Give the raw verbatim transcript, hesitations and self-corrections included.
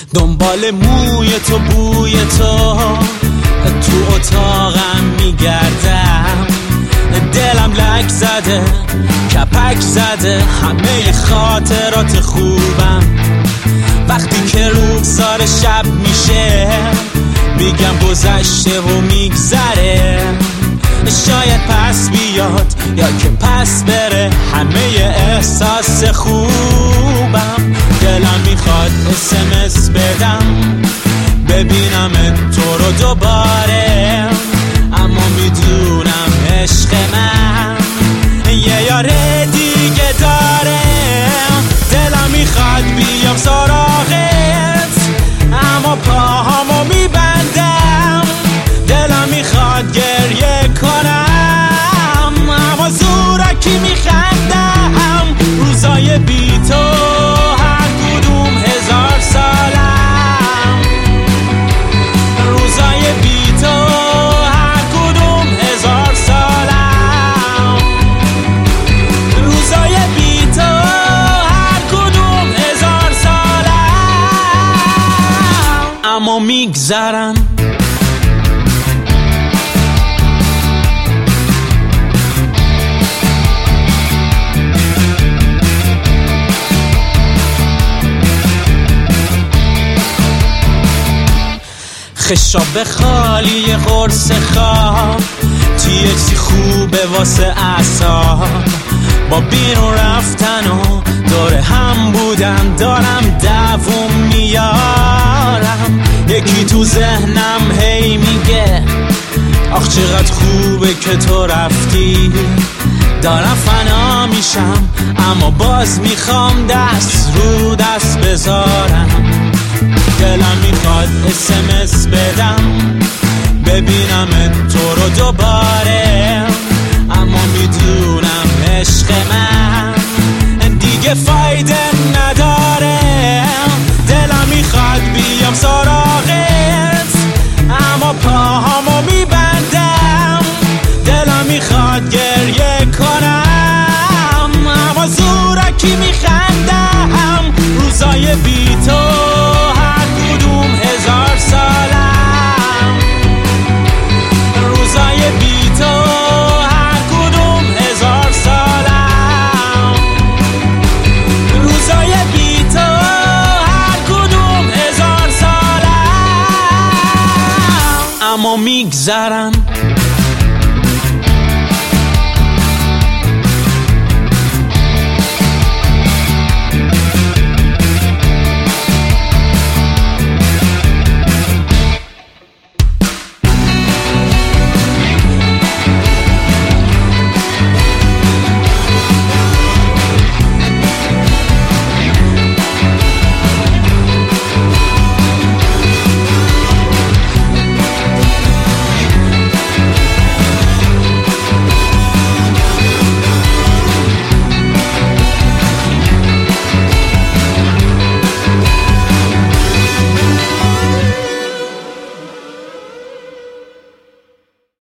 دنبال موی تو بوی تو تو اتاقم میگردم، دلم لک زده کپک زده همه خاطرات خوبم. وقتی که رخسار شب میشه میگم گذشته و میگذره، شاید پس بیاد یا که پس بره همه احساس خوبم. دلم میخواد اسمس بدم ببینم تو رو دوباره، اما میدونم عشق من یه یار دیگه داره. دلم میخواد بیام سراغت اما پاهامو میبندم، دلم میخواد گریه کنم اما زورکی میخندم. روزای بی تو هر کدوم هزار سالم، روزای بی تو هر کدوم هزار سالم، روزای بی تو هر کدوم هزار سالم، اما میگذرن. خشاب خالی قرص خواب تیکسی خوبه واسه اعصاب، با بیرون رفتن و دور هم بودن دارم دووم میارم. یکی تو ذهنم هی میگه آخ چقدر خوبه که تو رفتی، دارم فنا میشم اما باز میخوام دست رو دست بذارم. دلم میخواد اسمس بدم ببینم تو رو دوباره، اما میدونم عشق من دیگه فایده نداره. دلم میخواد بیام سراغت اما پاهامو میبندم، دلم میخواد گریه کنم اما زورکی میخندم. روزای بی تو اما میگذرن.